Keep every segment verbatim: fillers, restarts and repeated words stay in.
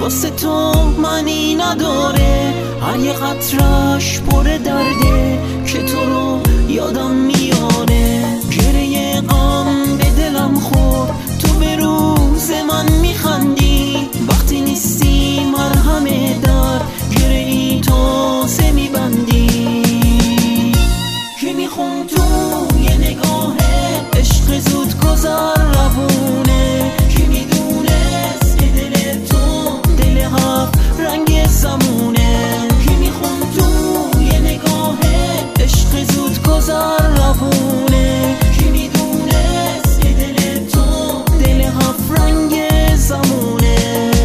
واسه تو معنی نداره، هر یه قطرش پر درده که تو رو یادم میاره. گریه غم به دلم خورد، تو به روز من میخندی، وقتی نیستی مرهم درد گریه تازه میبندی. که میخون تو یه نگاه عشق زود گذر روونه، که میدونست که دل تو دل هفت رنگ زمونه. که میخون تو یه نگاه عشق زود گذر روونه، که میدونست که دل تو دل هفت رنگ زمونه.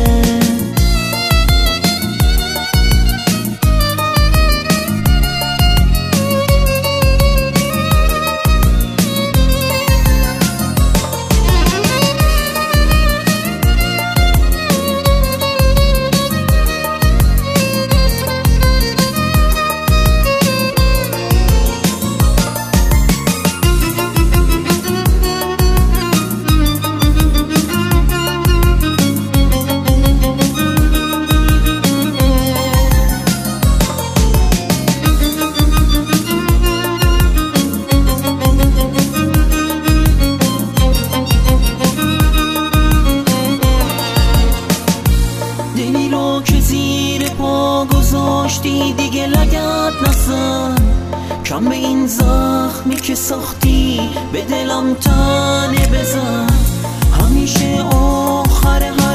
دلی رو که زیر پا گذاشتی دیگه لگد نزن، کم به این زخمی که ساختی به دلم تنه بزن. همیشه آخر